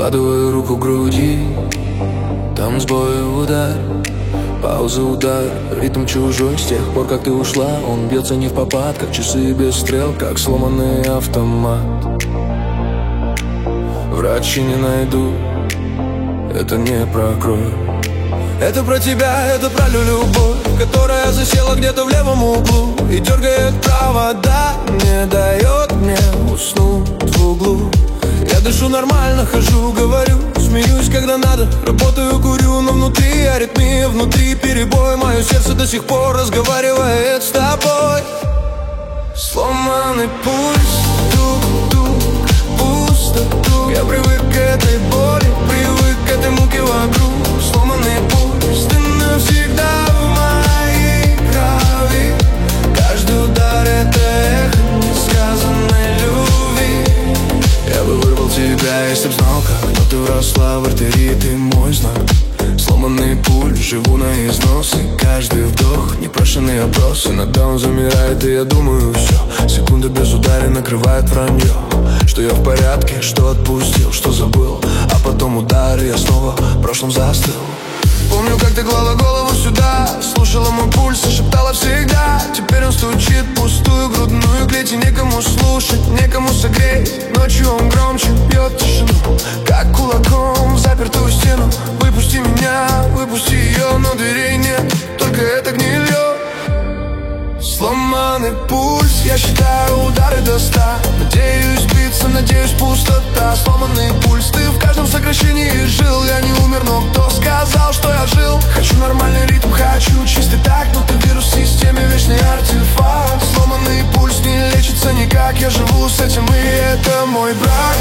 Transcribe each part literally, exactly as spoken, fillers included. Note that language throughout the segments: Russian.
Прикладываю руку к груди, там сбой, удар, пауза, удар, ритм чужой. С тех пор, как ты ушла, он бьется не в попад, как часы без стрел, как сломанный автомат. Врачи не найду, это не про кровь. Это про тебя, это про любовь, которая засела где-то в левом углу и дергает провода, не дает мне уснуть в углу. Я дышу нормально, хожу, говорю, смеюсь, когда надо, работаю, курю, но внутри аритмия, внутри перебой. Мое сердце до сих пор разговаривает с тобой. Сломанный пульс, тук-тук, пусто, тук. Я привык к этой боли, привык к этой муке вокруг. Сломанный пульс, ты навсегда в моей крови. Каждый удар — это эхо несказанной любви. Я бы вырвал тебя, если б знал, как ты вросла в артерии, ты мой знак. Сломанный пульс, живу на износ, и каждый вдох непрошенный опрос. Иногда он замирает, и я думаю, все, секунда без удара накрывает вранье. Что я в порядке, что отпустил, что забыл, а потом удар, и я снова в прошлом застыл. Помню, как ты клала голову сюда, слушала мой пульс и шептала всегда. Теперь он стучит в пустую грудную клеть, и некому слушать, некому согреть. Ночью он громче бьет тишину, как кулаком в запертую стену. Выпусти меня, выпусти ее, но дверей нет, только это гнилье. Сломанный пульс, я считаю удары до ста. Надеюсь биться, надеюсь пустота. Сломанный пульс, ты в каждом сокращении жил. Я не умер, но кто сказал, что я жил? Хочу нормальный ритм, хочу чистый так, но ты вирус в системе, вечный артефакт. Сломанный пульс не лечится никак, я живу с этим, и это мой брак.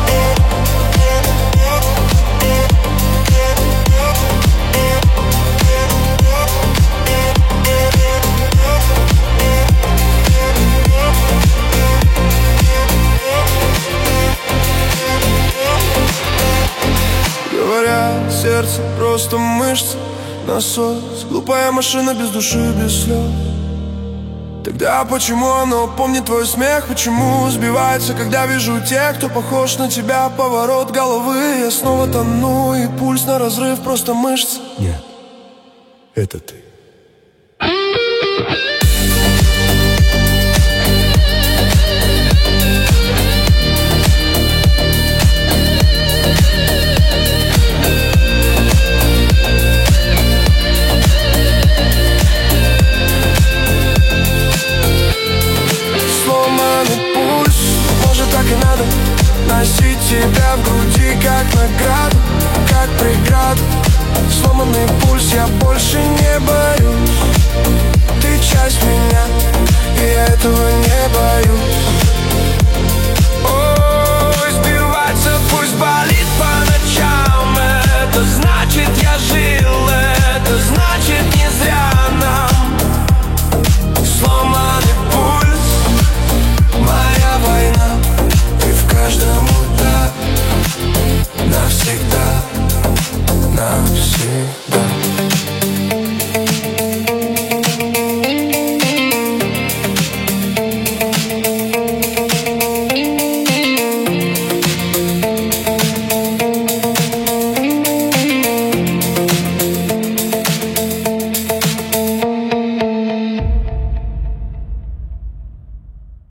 Говорят, сердце просто мышцы, насос, глупая машина без души, без слез. Тогда почему оно помнит твой смех? Почему сбивается, когда вижу тех, кто похож на тебя? Поворот головы, я снова тону, и пульс на разрыв, просто мышцы. Нет, это ты. Носить тебя в груди, как награду, как преграду. Сломанный пульс, я больше не боюсь. Ты часть меня, и я этого не боюсь.